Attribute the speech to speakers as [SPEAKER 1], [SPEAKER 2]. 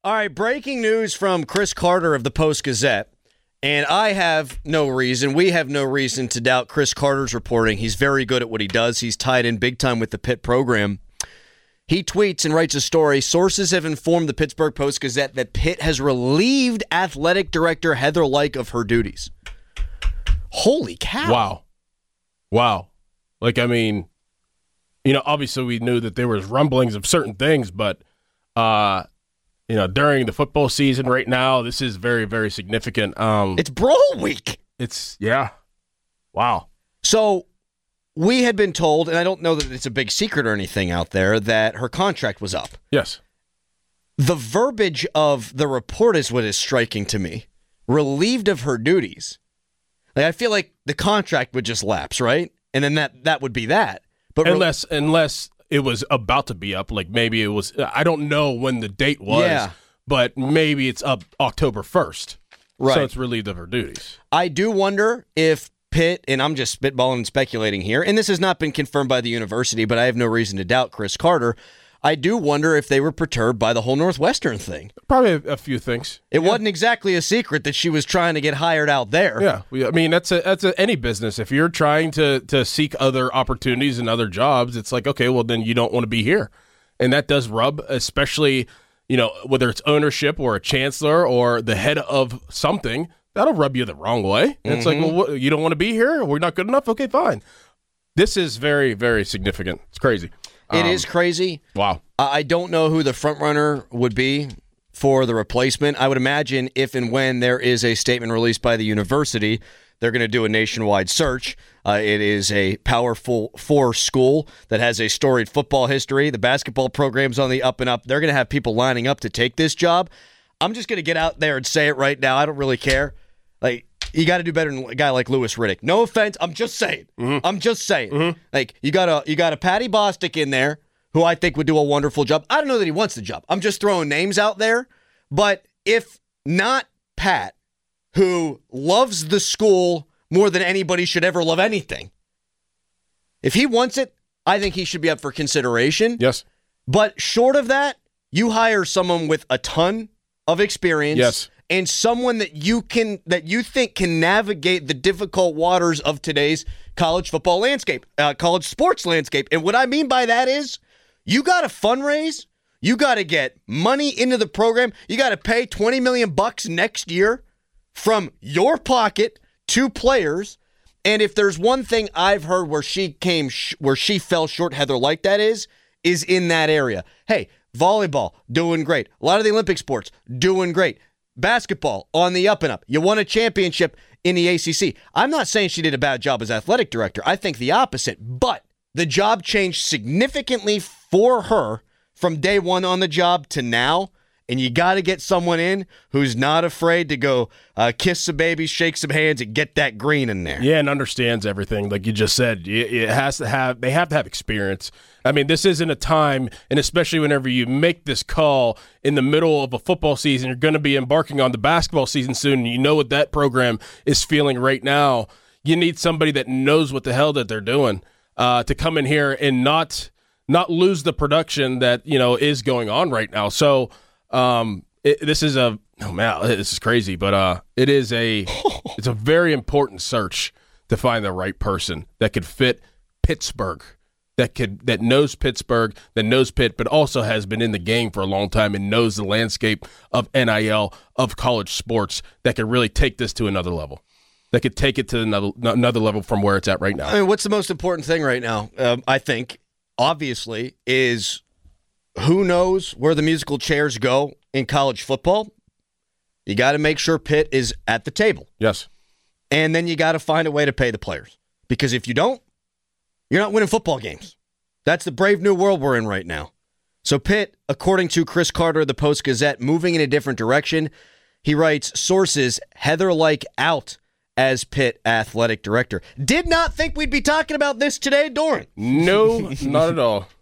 [SPEAKER 1] All right, breaking news from Chris Carter of the Post-Gazette. And we have no reason to doubt Chris Carter's reporting. He's very good at what he does. He's tied in big time with the Pitt program. He tweets and writes a story. Sources have informed the Pittsburgh Post-Gazette that Pitt has relieved athletic director Heather Lyke of her duties. Holy cow.
[SPEAKER 2] Wow. Like, I mean, obviously we knew that there was rumblings of certain things, but, during the football season right now, this is very, very significant.
[SPEAKER 1] It's Brawl Week.
[SPEAKER 2] Wow.
[SPEAKER 1] So we had been told, and I don't know that it's a big secret or anything out there, that her contract was up.
[SPEAKER 2] Yes.
[SPEAKER 1] The verbiage of the report is what is striking to me. Relieved of her duties. Like, I feel like the contract would just lapse, right? And then that would be that. But
[SPEAKER 2] unless it was about to be up, like maybe it was, I don't know when the date was, but maybe it's up October 1st.
[SPEAKER 1] Right.
[SPEAKER 2] So it's relieved of her duties.
[SPEAKER 1] I do wonder if Pitt, and I'm just spitballing and speculating here, and this has not been confirmed by the university, but I have no reason to doubt Chris Carter. I do wonder if they were perturbed by the whole Northwestern thing.
[SPEAKER 2] Probably a few things.
[SPEAKER 1] It wasn't exactly a secret that she was trying to get hired out there.
[SPEAKER 2] Yeah, I mean that's any business. If you're trying to seek other opportunities and other jobs, it's like, okay, well then you don't want to be here, and that does rub, especially whether it's ownership or a chancellor or the head of something, that'll rub you the wrong way. And it's like, well, you don't want to be here? We're not good enough? Okay, fine. This is very, very significant. It's crazy.
[SPEAKER 1] It is crazy.
[SPEAKER 2] Wow.
[SPEAKER 1] I don't know who the front runner would be for the replacement. I would imagine if and when there is a statement released by the university, they're going to do a nationwide search. It is a powerful four school that has a storied football history. The basketball program's on the up and up. They're going to have people lining up to take this job. I'm just going to get out there and say it right now. I don't really care. Like, you got to do better than a guy like Louis Riddick. No offense. I'm just saying. I'm just saying. Like, you got a Patty Bostic in there who I think would do a wonderful job. I don't know that he wants the job. I'm just throwing names out there. But if not Pat, who loves the school more than anybody should ever love anything, if he wants it, I think he should be up for consideration.
[SPEAKER 2] Yes.
[SPEAKER 1] But short of that, you hire someone with a ton of experience.
[SPEAKER 2] Yes.
[SPEAKER 1] And someone that you think can navigate the difficult waters of today's college football landscape, college sports landscape. And what I mean by that is you got to fundraise, you got to get money into the program, you got to pay $20 million next year from your pocket to players. And if there's one thing I've heard where she fell short, Heather, like that is in that area. Hey, volleyball doing great. A lot of the Olympic sports doing great. Basketball on the up and up. You won a championship in the ACC. I'm not saying she did a bad job as athletic director. I think the opposite. But the job changed significantly for her from day one on the job to now. And you got to get someone in who's not afraid to go kiss some babies, shake some hands, and get that green in there.
[SPEAKER 2] Yeah, and understands everything. Like you just said, they have to have experience. I mean, this isn't a time, and especially whenever you make this call in the middle of a football season, you're going to be embarking on the basketball season soon, and you know what that program is feeling right now. You need somebody that knows what the hell that they're doing to come in here and not lose the production that is going on right now. So. This is crazy, but it's a very important search to find the right person that could fit Pittsburgh, that knows Pittsburgh, that knows Pitt, but also has been in the game for a long time and knows the landscape of NIL, of college sports, that could really take this to another level. That could take it to another level from where it's at right now.
[SPEAKER 1] I mean, what's the most important thing right now? I think, obviously, is who knows where the musical chairs go in college football. You got to make sure Pitt is at the table.
[SPEAKER 2] Yes.
[SPEAKER 1] And then you got to find a way to pay the players. Because if you don't, you're not winning football games. That's the brave new world we're in right now. So Pitt, according to Chris Carter of the Post-Gazette, moving in a different direction. He writes, sources, Heather Lyke out as Pitt athletic director. Did not think we'd be talking about this today, Doran.
[SPEAKER 2] No, not at all.